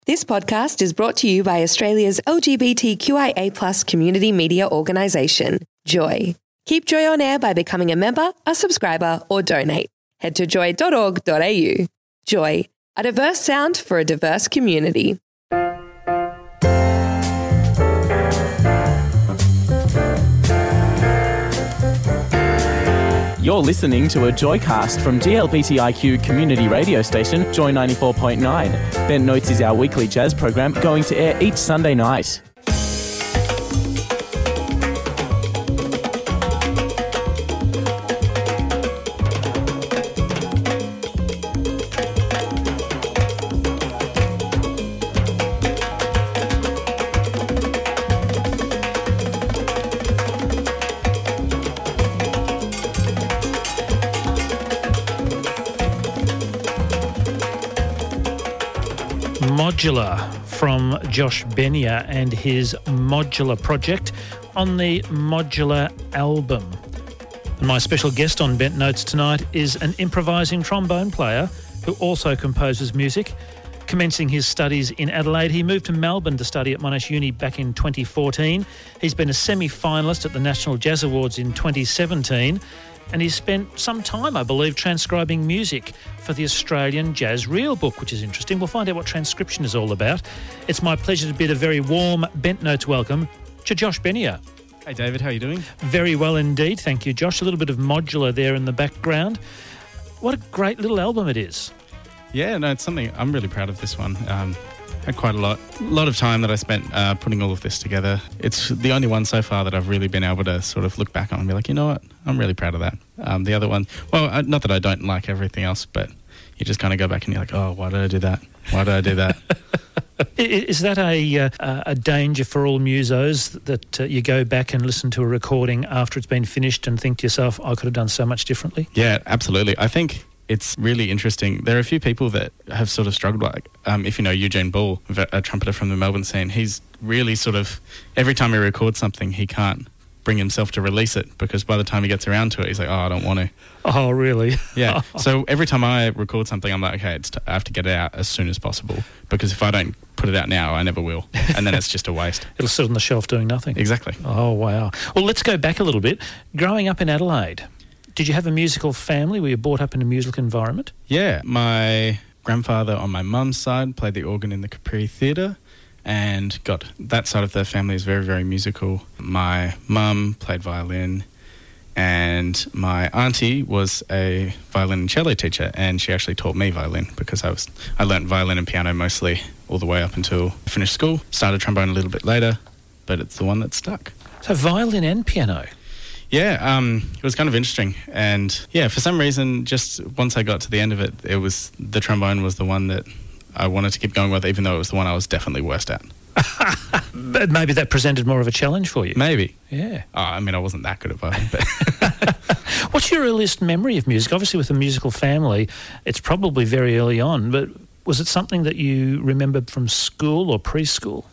This podcast is brought to you by Australia's LGBTQIA+ community media organisation, Joy. Keep Joy on air by becoming a member, a subscriber, or donate. Head to joy.org.au. Joy, a diverse sound for a diverse community. You're listening to a Joycast from GLBTIQ community radio station, Joy 94.9. Bent Notes is our weekly jazz program going to air each Sunday night. Modular from Josh Benia and his Modular project on the Modular album. And my special guest on Bent Notes tonight is an improvising trombone player who also composes music. Commencing his studies in Adelaide, he moved to Melbourne to study at Monash Uni back in 2014. He's been a semi-finalist at the National Jazz Awards in 2017. And he's spent some time, I believe, transcribing music for the Australian Jazz Reel Book, which is interesting. We'll find out what transcription is all about. It's my pleasure to bid a very warm Bent Notes welcome to Josh Benia. Hey, David, how are you doing? Very well indeed, thank you, Josh. A little bit of Modular there in the background. What a great little album it is. Yeah, no, it's something, I'm really proud of this one. Had quite a lot of time that I spent putting all of this together. It's the only one so far that I've really been able to sort of look back on and be like, you know what, I'm really proud of that. The other one, well, not that I don't like everything else, but you just kind of go back and you're like, oh, why did I do that? Why did I do that? Is that a danger for all musos that you go back and listen to a recording after it's been finished and think to yourself, I could have done so much differently? Yeah, absolutely. I think it's really interesting. There are a few people that have sort of struggled, like if you know Eugene Bull, a trumpeter from the Melbourne scene, he's really sort of, every time he records something, he can't bring himself to release it because by the time he gets around to it, he's like, oh, I don't want to. Oh, really? Yeah. So every time I record something, I'm like, okay, I have to get it out as soon as possible because if I don't put it out now, I never will. And then it's just a waste. It'll sit on the shelf doing nothing. Exactly. Oh, wow. Well, let's go back a little bit. Growing up in Adelaide, did you have a musical family? Were you brought up in a musical environment? Yeah, my grandfather on my mum's side played the organ in the Capri Theatre and that side of the family is very, very musical. My mum played violin and my auntie was a violin and cello teacher and she actually taught me violin because I learnt violin and piano mostly all the way up until I finished school. Started trombone a little bit later, but it's the one that stuck. So violin and piano? Yeah, it was kind of interesting. And yeah, for some reason, just once I got to the end of it, the trombone was the one that I wanted to keep going with, even though it was the one I was definitely worst at. But maybe that presented more of a challenge for you. Maybe. Yeah. I mean, I wasn't that good at violin. But What's your earliest memory of music? Obviously, with a musical family, it's probably very early on, but was it something that you remembered from school or preschool?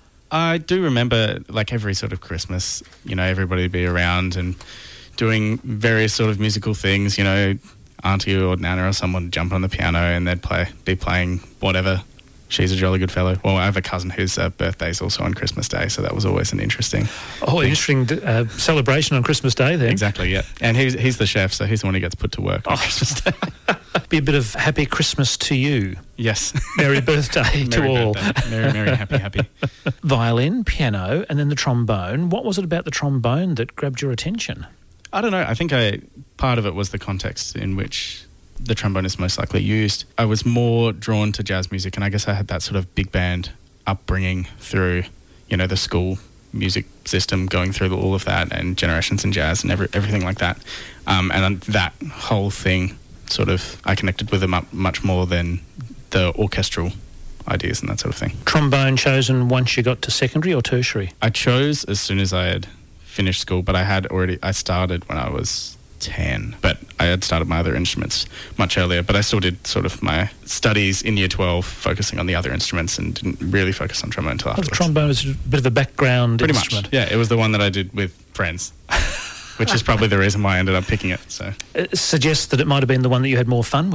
I do remember, like, every sort of Christmas, you know, everybody would be around and doing various sort of musical things, you know, auntie or nana or someone would jump on the piano and they'd be playing whatever. She's a jolly good fellow. Well, I have a cousin whose birthday is also on Christmas Day, so that was always an interesting interesting celebration on Christmas Day then. Exactly, yeah. And he's the chef, so he's the one who gets put to work on Christmas Day. Be a bit of happy Christmas to you. Yes. Merry birthday to all. Merry, happy. Violin, piano, and then the trombone. What was it about the trombone that grabbed your attention? I don't know. I think part of it was the context in which the trombone is most likely used. I was more drawn to jazz music, and I guess I had that sort of big band upbringing through, you know, the school music system, going through all of that and Generations in Jazz and everything like that. And that whole thing sort of, I connected with them much more than the orchestral ideas and that sort of thing. Trombone chosen once you got to secondary or tertiary? I chose as soon as I had finished school, but I started when I was 10, but I had started my other instruments much earlier, but I still did sort of my studies in year 12 focusing on the other instruments and didn't really focus on trombone until afterwards. The trombone was a bit of a background instrument. Much, yeah. It was the one that I did with friends, which is probably the reason why I ended up picking it. So it suggests that it might have been the one that you had more fun with.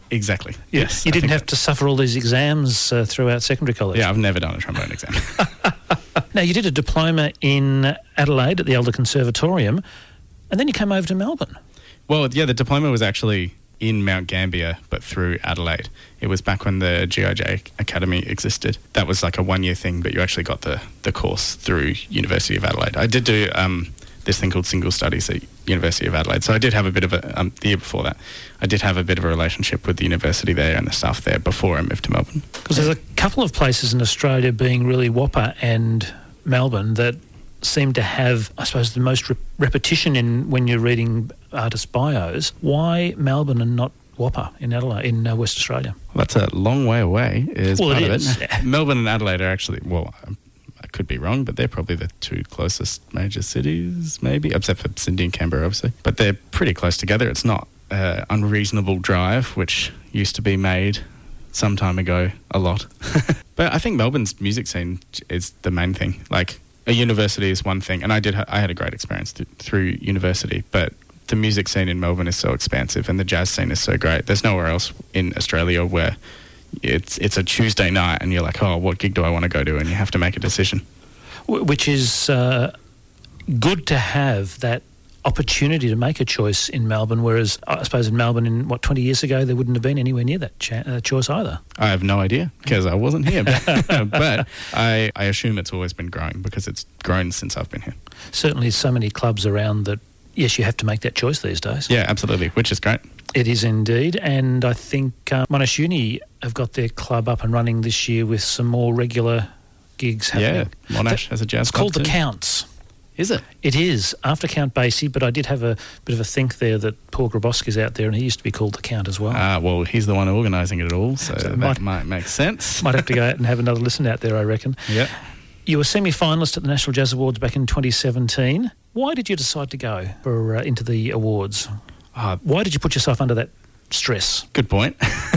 Exactly. Yes. You didn't have to suffer all these exams throughout secondary college. Yeah, I've never done a trombone exam. Now, you did a diploma in Adelaide at the Elder Conservatorium, and then you came over to Melbourne. Well, yeah, the diploma was actually in Mount Gambier, but through Adelaide. It was back when the GIJ Academy existed. That was like a one-year thing, but you actually got the course through University of Adelaide. I did do this thing called single studies at University of Adelaide. So I did have a bit of a, the year before that, I did have a bit of a relationship with the university there and the staff there before I moved to Melbourne. Because there's a couple of places in Australia, being really Whopper and Melbourne, that seem to have, I suppose, the most repetition in when you're reading artist bios. Why Melbourne and not Whopper in Adelaide, in West Australia? Well, that's a long way away, is part of it. Yeah. Melbourne and Adelaide are actually, well, I could be wrong, but they're probably the two closest major cities, maybe, except for Sydney and Canberra, obviously. But they're pretty close together. It's not an unreasonable drive, which used to be made some time ago a lot. But I think Melbourne's music scene is the main thing. Like, a university is one thing, and I had a great experience through university, but the music scene in Melbourne is so expansive and the jazz scene is so great. There's nowhere else in Australia where it's a Tuesday night and you're like, oh, what gig do I want to go to? And you have to make a decision. Which is good to have that opportunity to make a choice in Melbourne, whereas I suppose in Melbourne, 20 years ago, there wouldn't have been anywhere near that choice either. I have no idea because I wasn't here. But I assume it's always been growing because it's grown since I've been here. Certainly so many clubs around that, yes, you have to make that choice these days. Yeah, absolutely, which is great. It is indeed, and I think Monash Uni have got their club up and running this year with some more regular gigs happening. Yeah, Monash has a jazz club called The too. Counts. Is it? It is, after Count Basie, but I did have a bit of a think there that Paul Grabowski's out there and he used to be called The Count as well. Well, he's the one organising it all, so that might make sense. Might have to go out and have another listen out there, I reckon. Yeah. You were semi-finalist at the National Jazz Awards back in 2017. Why did you decide to go into the awards? Why did you put yourself under that stress? Good point.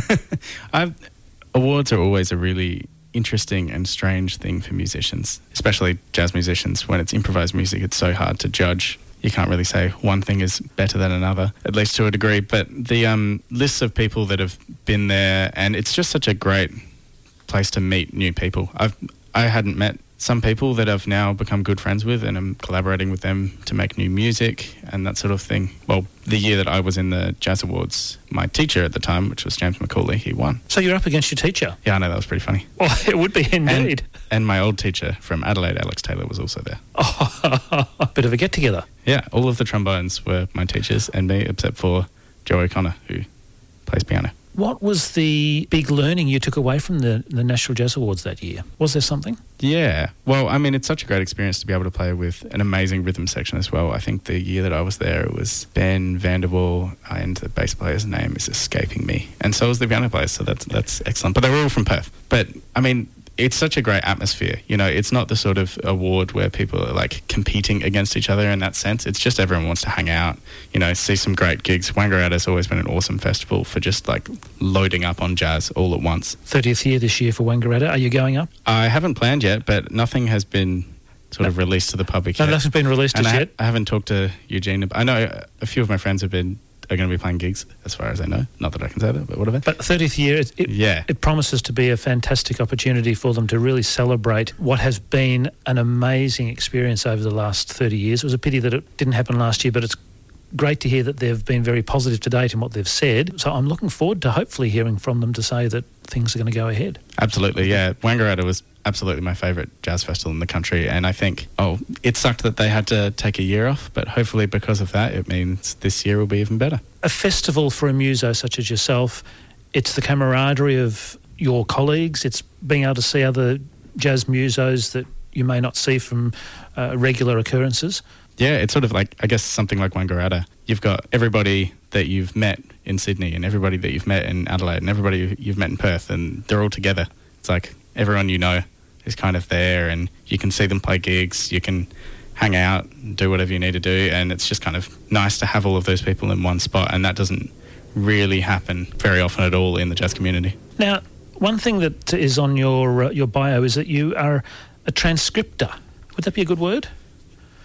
Awards are always a really interesting and strange thing for musicians, especially jazz musicians. When it's improvised music, it's so hard to judge. You can't really say one thing is better than another, at least to a degree. But the lists of people that have been there, and it's just such a great place to meet new people. I hadn't met some people that I've now become good friends with, and I'm collaborating with them to make new music and that sort of thing. Well, the year that I was in the Jazz Awards, my teacher at the time, which was James McCauley, he won. So you're up against your teacher? Yeah, I know, that was pretty funny. Well, it would be indeed. And my old teacher from Adelaide, Alex Taylor, was also there. Oh, a bit of a get-together. Yeah, all of the trombones were my teachers and me, except for Joe O'Connor, who plays piano. What was the big learning you took away from the National Jazz Awards that year? Was there something? Yeah. Well, I mean, it's such a great experience to be able to play with an amazing rhythm section as well. I think the year that I was there, it was Ben Vanderbilt, and the bass player's name is escaping me. And so was the piano player, so that's excellent. But they were all from Perth. But, I mean, it's such a great atmosphere. You know, it's not the sort of award where people are like competing against each other in that sense. It's just everyone wants to hang out, you know, see some great gigs. Wangaratta's always been an awesome festival for just like loading up on jazz all at once. 30th year this year for Wangaratta. Are you going up? I haven't planned yet, but nothing has been sort of released to the public yet. No, nothing's been released as yet? I haven't talked to Eugene. I know a few of my friends are going to be playing gigs, as far as I know. Not that I can say that, but whatever. But 30th year, it promises to be a fantastic opportunity for them to really celebrate what has been an amazing experience over the last 30 years. It was a pity that it didn't happen last year, but it's great to hear that they've been very positive to date in what they've said. So I'm looking forward to hopefully hearing from them to say that things are going to go ahead. Absolutely, yeah. Wangaratta was absolutely my favourite jazz festival in the country, and I think, it sucked that they had to take a year off, but hopefully because of that, it means this year will be even better. A festival for a muso such as yourself, it's the camaraderie of your colleagues, it's being able to see other jazz musos that you may not see from regular occurrences. Yeah, it's sort of like, I guess, something like Wangaratta. You've got everybody that you've met in Sydney and everybody that you've met in Adelaide and everybody you've met in Perth, and they're all together. It's like everyone you know is kind of there, and you can see them play gigs, you can hang out and do whatever you need to do, and it's just kind of nice to have all of those people in one spot, and that doesn't really happen very often at all in the jazz community. Now, one thing that is on your bio is that you are a transcriptor. Would that be a good word?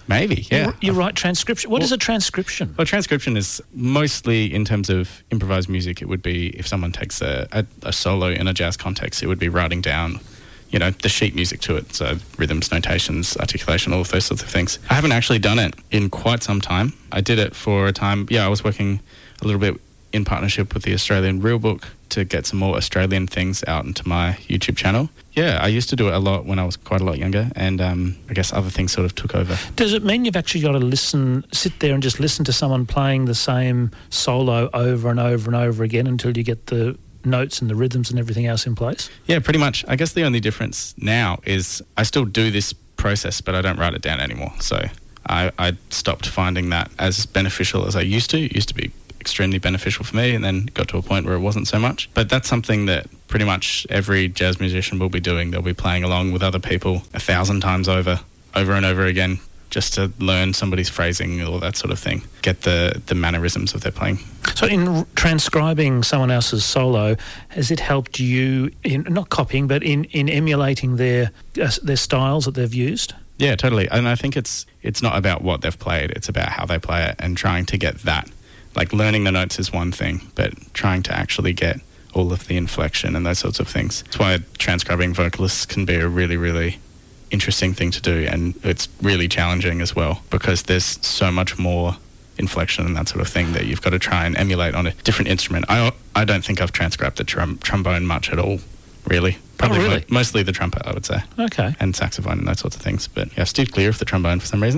Maybe, yeah. You write transcription. What is a transcription? Well, transcription is mostly, in terms of improvised music, it would be if someone takes a solo in a jazz context, it would be writing down, the sheet music to it. So rhythms, notations, articulation, all of those sorts of things. I haven't actually done it in quite some time. I did it for a time. Yeah, I was working a little bit in partnership with the Australian Real Book to get some more Australian things out into my YouTube channel. Yeah, I used to do it a lot when I was quite a lot younger, and I guess other things sort of took over. Does it mean you've actually got to sit there and just listen to someone playing the same solo over and over and over again until you get the notes and the rhythms and everything else in place? Yeah, pretty much. I guess the only difference now is I still do this process, but I don't write it down anymore. So I stopped finding that as beneficial as I used to. It used to be extremely beneficial for me, and then got to a point where it wasn't so much. But that's something that pretty much every jazz musician will be doing. They'll be playing along with other people 1,000 times over and over again, just to learn somebody's phrasing or that sort of thing, get the mannerisms of their playing. So in transcribing someone else's solo, has it helped you in not copying, but in emulating their styles that they've used? Yeah, totally. And I think it's not about what they've played, it's about how they play it and trying to get that. Like, learning the notes is one thing, but trying to actually get all of the inflection and those sorts of things. That's why transcribing vocalists can be a really, really interesting thing to do, and it's really challenging as well, because there's so much more inflection and that sort of thing that you've got to try and emulate on a different instrument. I don't think I've transcribed the trombone much at all, really. Probably really? Mostly the trumpet, I would say. Okay. And saxophone and those sorts of things. But yeah, I've steered clear of the trombone for some reason.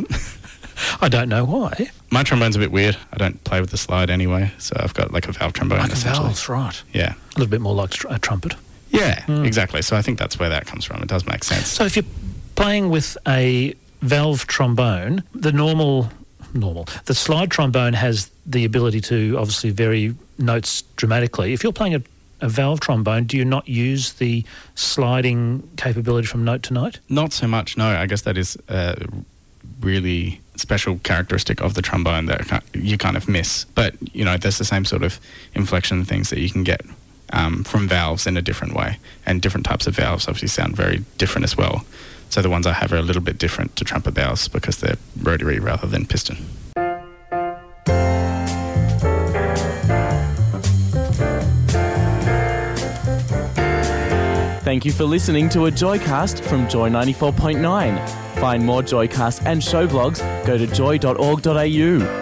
I don't know why. My trombone's a bit weird. I don't play with the slide anyway, so I've got like a valve trombone. Like a valve, right. Yeah. A little bit more like a trumpet. Yeah, exactly. So I think that's where that comes from. It does make sense. So if you're playing with a valve trombone, the slide trombone has the ability to obviously vary notes dramatically. If you're playing a valve trombone, do you not use the sliding capability from note to note? Not so much, no. I guess that is a really special characteristic of the trombone that you kind of miss. But, there's the same sort of inflection things that you can get from valves in a different way. And different types of valves obviously sound very different as well. So the ones I have are a little bit different to trumpet valves because they're rotary rather than piston. Thank you for listening to a Joycast from Joy 94.9. Find more Joycasts and show blogs, go to joy.org.au.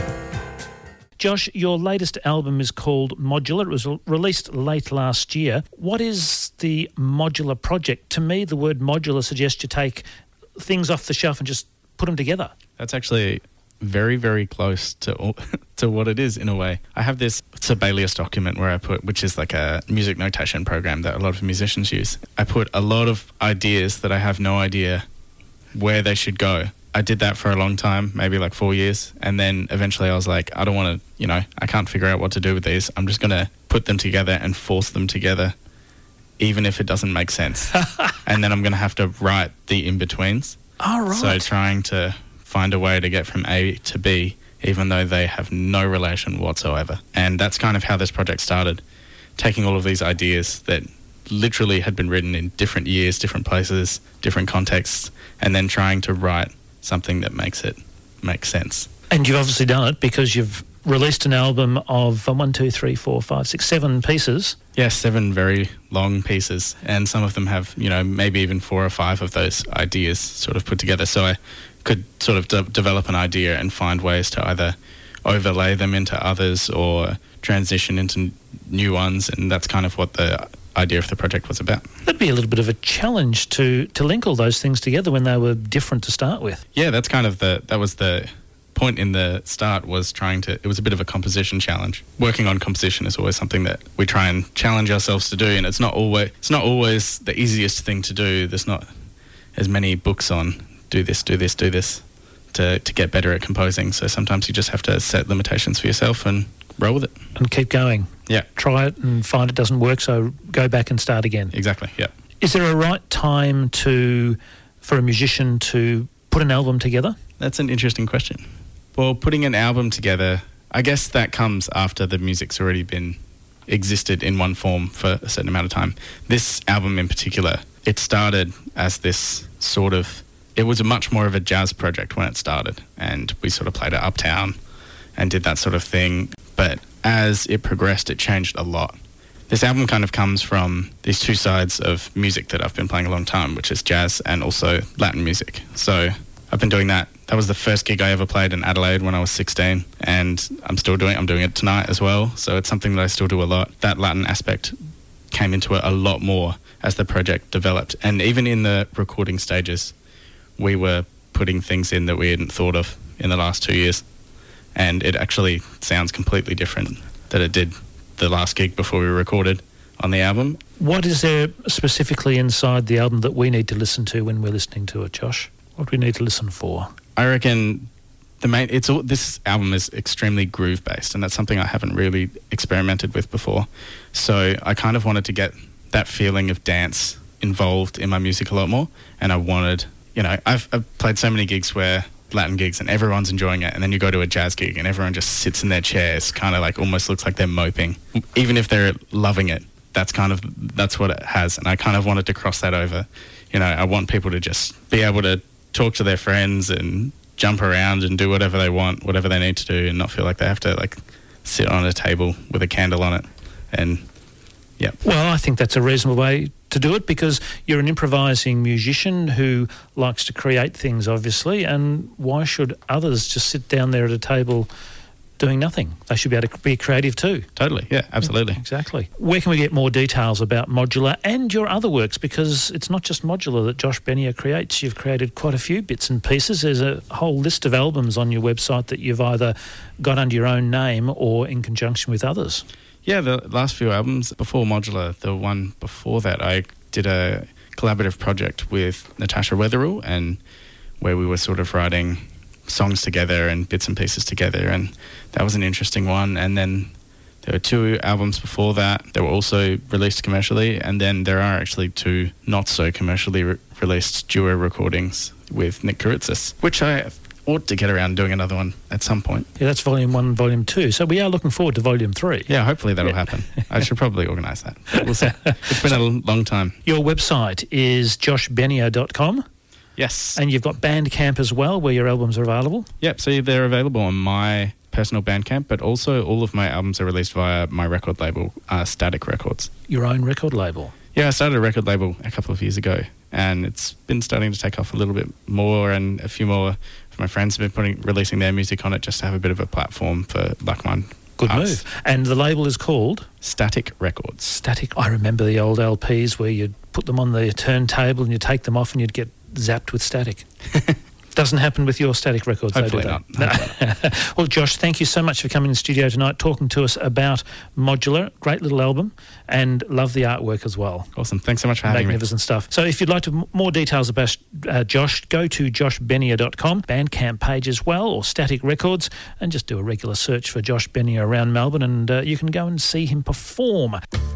Josh, your latest album is called Modular. It was released late last year. What is the Modular project? To me, the word modular suggests you take things off the shelf and just put them together. That's actually very, very close to what it is in a way. I have this Sibelius document where I put, which is like a music notation program that a lot of musicians use. I put a lot of ideas that I have no idea where they should go. I did that for a long time, maybe like 4 years. And then eventually I was like, I don't want to, I can't figure out what to do with these. I'm just going to put them together and force them together, even if it doesn't make sense. And then I'm going to have to write the in-betweens. Oh, right. So trying to find a way to get from A to B, even though they have no relation whatsoever. And that's kind of how this project started, taking all of these ideas that literally had been written in different years, different places, different contexts, and then trying to write something that makes it make sense. And you've obviously done it because you've released an album of 7 pieces. Yes, 7 very long pieces, and some of them have, maybe even 4 or 5 of those ideas sort of put together. So I could sort of develop an idea and find ways to either overlay them into others or transition into new ones, and that's kind of what the idea of the project was about. That'd be a little bit of a challenge to link all those things together when they were different to start with. Yeah, that's kind of that was the point in the start, was it was a bit of a composition challenge. Working on composition is always something that we try and challenge ourselves to do, and it's not always the easiest thing to do. There's not as many books on do this to get better at composing. So sometimes you just have to set limitations for yourself and roll with it. And keep going. Yeah. Try it and find it doesn't work, so go back and start again. Exactly, yeah. Is there a right time for a musician to put an album together? That's an interesting question. Well, putting an album together, I guess that comes after the music's already existed in one form for a certain amount of time. This album in particular, it started as this sort of it was much more of a jazz project when it started, and we sort of played it uptown and did that sort of thing. But as it progressed, it changed a lot. This album kind of comes from these two sides of music that I've been playing a long time, which is jazz and also Latin music. So I've been doing that. That was the first gig I ever played in Adelaide when I was 16, and I'm doing it tonight as well. So it's something that I still do a lot. That Latin aspect came into it a lot more as the project developed. And even in the recording stages, we were putting things in that we hadn't thought of in the last 2 years. And it actually sounds completely different than it did the last gig before we recorded on the album. What is there specifically inside the album that we need to listen to when we're listening to it, Josh? What do we need to listen for? I reckon this album is extremely groove based, and that's something I haven't really experimented with before. So I kind of wanted to get that feeling of dance involved in my music a lot more, and I wanted, I've played so many gigs where Latin gigs and everyone's enjoying it, and then you go to a jazz gig and everyone just sits in their chairs, kind of like almost looks like they're moping, even if they're loving it. That's what it has, and I kind of wanted to cross that over. I want people to just be able to talk to their friends and jump around and do whatever they want, whatever they need to do, and not feel like they have to sit on a table with a candle on it. And yeah. Well, I think that's a reasonable way to do it, because you're an improvising musician who likes to create things, obviously, and why should others just sit down there at a table doing nothing? They should be able to be creative too. Totally, yeah, absolutely. Exactly. Where can we get more details about Modular and your other works? Because it's not just Modular that Josh Benier creates. You've created quite a few bits and pieces. There's a whole list of albums on your website that you've either got under your own name or in conjunction with others. Yeah, the last few albums before Modular, the one before that, I did a collaborative project with Natasha Weatherall, and where we were sort of writing songs together and bits and pieces together, and that was an interesting one. And then there were 2 albums before that that were also released commercially, and then there are actually 2 not so commercially released duo recordings with Nick Karitzis, which I ought to get around doing another one at some point. Yeah, that's Volume 1 and Volume 2. So we are looking forward to Volume 3. Yeah, hopefully that'll happen. I should probably organise that. We'll see. It's been a long time. Your website is joshbenier.com. Yes. And you've got Bandcamp as well, where your albums are available? Yep, so they're available on my personal Bandcamp, but also all of my albums are released via my record label, Static Records. Your own record label? Yeah, I started a record label a couple of years ago, and it's been starting to take off a little bit more, and a few more of my friends have been releasing their music on it just to have a bit of a platform for like mine. Good move. And the label is called? Static Records. Static. I remember the old LPs where you'd put them on the turntable and you'd take them off and you'd get zapped with static. Doesn't happen with your Static Records, Hopefully though, do not. No. Well, Josh, thank you so much for coming in the studio tonight, talking to us about Modular. Great little album, and love the artwork as well. Awesome. Thanks so much for having me. Magnificent stuff. So if you'd like more details about Josh, go to joshbenier.com, Bandcamp page as well, or Static Records, and just do a regular search for Josh Benier around Melbourne, and you can go and see him perform.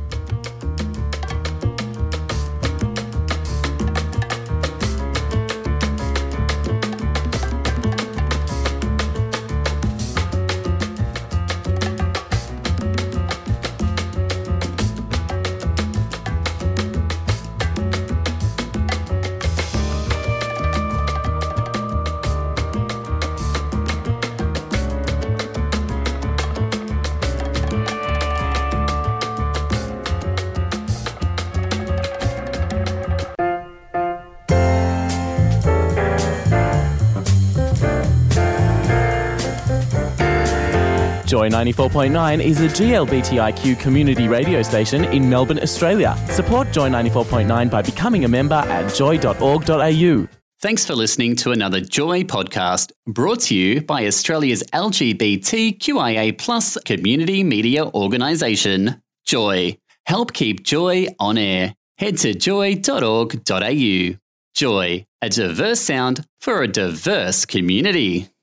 Joy 94.9 is a GLBTIQ community radio station in Melbourne, Australia. Support Joy 94.9 by becoming a member at joy.org.au. Thanks for listening to another Joy podcast brought to you by Australia's LGBTQIA+ community media organisation, Joy. Help keep Joy on air. Head to joy.org.au. Joy, a diverse sound for a diverse community.